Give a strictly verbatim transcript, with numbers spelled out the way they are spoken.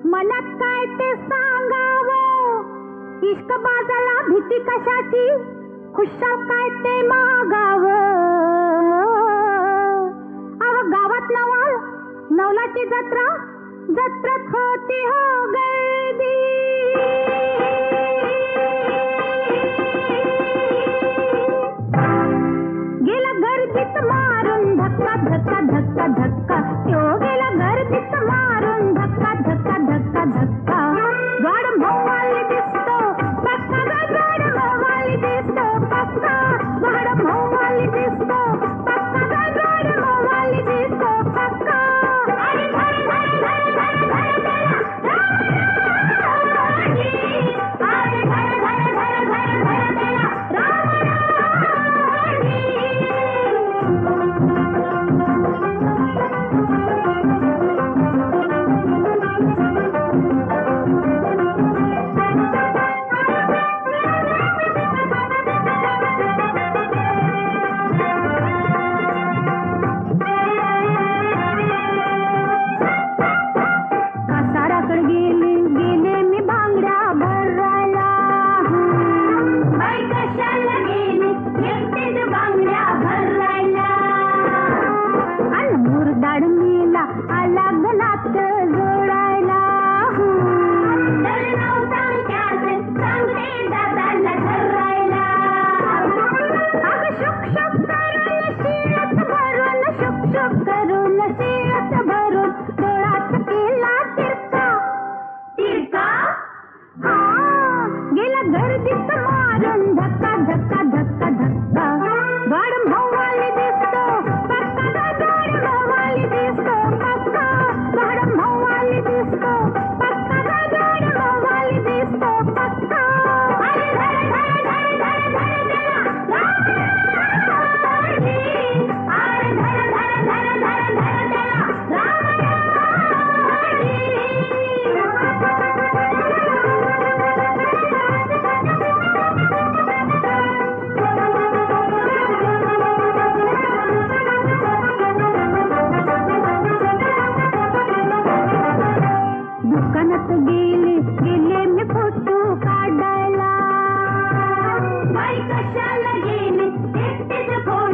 मनात काय ते सांगावं, इश्क बाजाला भीती कशाची, खुशाल काय ते मागावं. अव गावात नवाल नवलाची जत्रा, जत्रात होती हो गर्दी. गेला गर्दीत मारून धक्का धक्का धक्का धक्का, तो गेला गर्दीत मारून धक्का धक्का धक्का धक्का. गाड मवाली दिसतो पक्का, गाड मवाली दिसतो पक्का, गाड मवाली दिसतो पक्का, गाड मवाली दिसतो पक्का. कशाला गेले एकटेच